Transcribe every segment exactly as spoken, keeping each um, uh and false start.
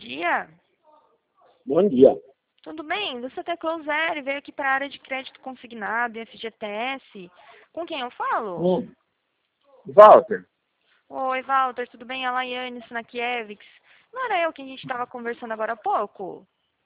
dia. Bom dia. Tudo bem? Você teclou zero e veio aqui para a área de crédito consignado e F G T S. Com quem eu falo? Hum. Walter. Oi, Walter, tudo bem? A Laiane Snakiewicz. Não era eu que a gente estava conversando agora há pouco?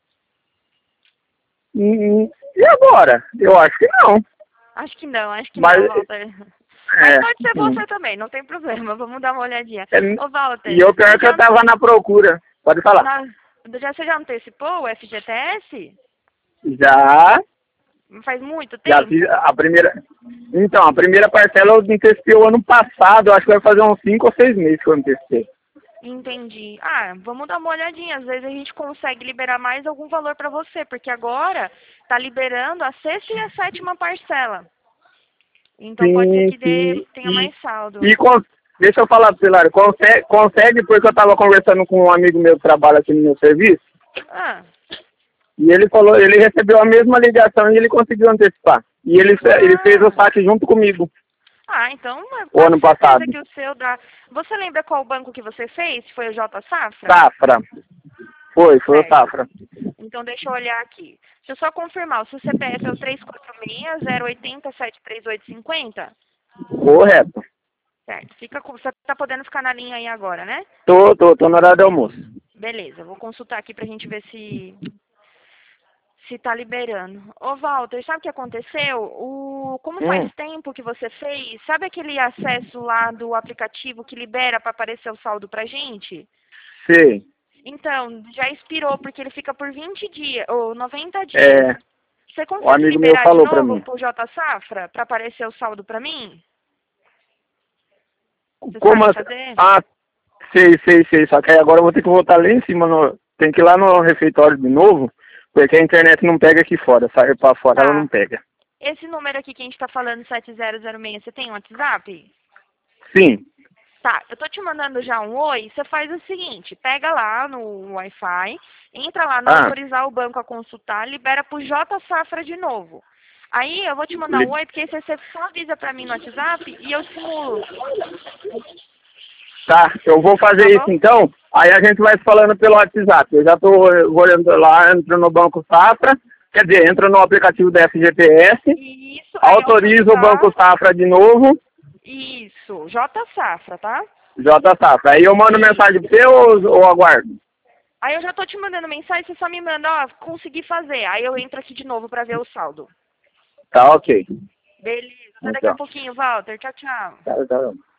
Hum, e agora? Eu acho que não. Acho que não, acho que Mas, não, Walter. Mas é, pode ser hum. você também, não tem problema. Vamos dar uma olhadinha. É, Ô, Walter, e eu pior você que eu já, tava na procura. Pode falar. na, já, você já antecipou o F G T S? Já, Faz muito já fiz tempo? a primeira. Então, a primeira parcela eu antecipei o ano passado. Acho que vai fazer uns cinco ou seis meses que eu antecipei. Entendi. Ah, vamos dar uma olhadinha. Às vezes a gente consegue liberar mais algum valor para você, porque agora tá liberando a sexta e a sétima parcela. Então pode ser Sim, que dê, sim. tenha E, mais saldo. e con- deixa eu falar pro você, Lário, consegue, consegue, porque eu tava conversando com um amigo meu que trabalha aqui no meu serviço. Ah, E ele falou, ele recebeu a mesma ligação e ele conseguiu antecipar. E ele, fe- ele fez o ah, saque junto comigo, ah, então é o quase ano certeza passado. que o seu dá. Você lembra qual banco que você fez? Foi o J Safra? Safra. Foi, foi o Certo. Safra. Então deixa eu olhar aqui. Deixa eu só confirmar. O seu C P F é o três quatro seis, zero oito zero, sete três oito cinco zero? Correto. Certo. Fica com, você tá podendo ficar na linha aí agora, né? Tô, tô, tô no horário do almoço. Beleza, eu vou consultar aqui pra gente ver se se tá liberando. Ô Walter, sabe o que aconteceu? O como faz Hum, tempo que você fez, sabe aquele acesso lá do aplicativo que libera para aparecer o saldo pra gente? sei. Então, já expirou porque ele fica por vinte dias ou noventa dias. É, Você o consegue amigo meu liberar de falou pra novo mim. pro J Safra para aparecer o saldo pra mim? Você Como sabe assim? fazer? Ah, sei, sei, sei. Só que aí agora eu vou ter que voltar lá em cima. No, tem que ir lá no refeitório de novo, porque a internet não pega aqui fora. Sair pra fora ela não Tá. pega. Esse número aqui que a gente tá falando, sete zero zero seis, você tem um WhatsApp? Sim. Tá, eu tô te mandando já um oi, você faz o seguinte, pega lá no Wi-Fi, entra lá no Ah, autorizar o banco a consultar, libera pro J Safra de novo. Aí eu vou te mandar um li- oi, porque aí você só avisa pra mim no WhatsApp e eu simulo, tá, eu vou tá fazer isso bom? então. Aí a gente vai se falando pelo WhatsApp. Eu já tô olhando lá, entro no Banco Safra, quer dizer, entro no aplicativo da F G P S, E isso, aí autorizo o autorizar, Banco Safra de novo, isso, J Safra, tá? J Safra. Aí eu mando mensagem Isso. pra você ou, ou aguardo? Aí eu já tô te mandando mensagem, você só me manda, ó, consegui fazer. Aí eu entro aqui de novo pra ver o saldo. Tá ok. Beleza, até daqui a Então, pouquinho, Walter. Tchau, tchau. tá, tá.